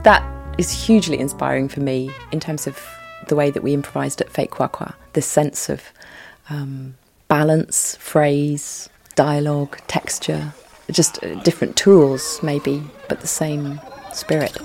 that is hugely inspiring for me in terms of the way that we improvised at Fake Kwakwa. This sense of balance, phrase, dialogue, texture, just different tools maybe, but the same spirit.